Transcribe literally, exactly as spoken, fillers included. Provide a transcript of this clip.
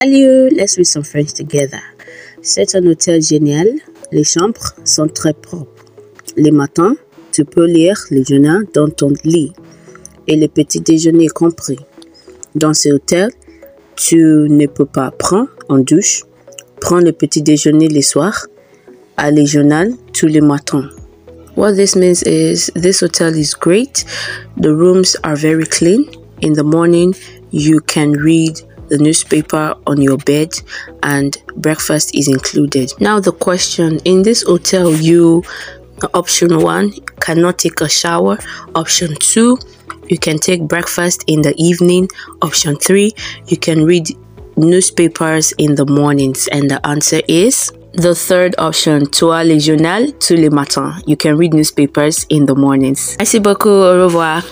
Salut, let's read some French together. C'est un hôtel génial. Les chambres sont très propres. Les matins, tu peux lire le journal dans ton lit et le petit déjeuner compris. Dans ce hôtel, tu ne peux pas prendre en douche, prendre le petit déjeuner le soir, aller journal tous les matins. What this means is this hotel is great. The rooms are very clean. In the morning, you can read the newspaper on your bed and breakfast is included. Now the question, in this hotel, you, option one, cannot take a shower. Option two, you can take breakfast in the evening. Option three, you can read newspapers in the mornings. And the answer is the third option, toi les journal tous les matins. You can read newspapers in the mornings. Merci beaucoup, au revoir.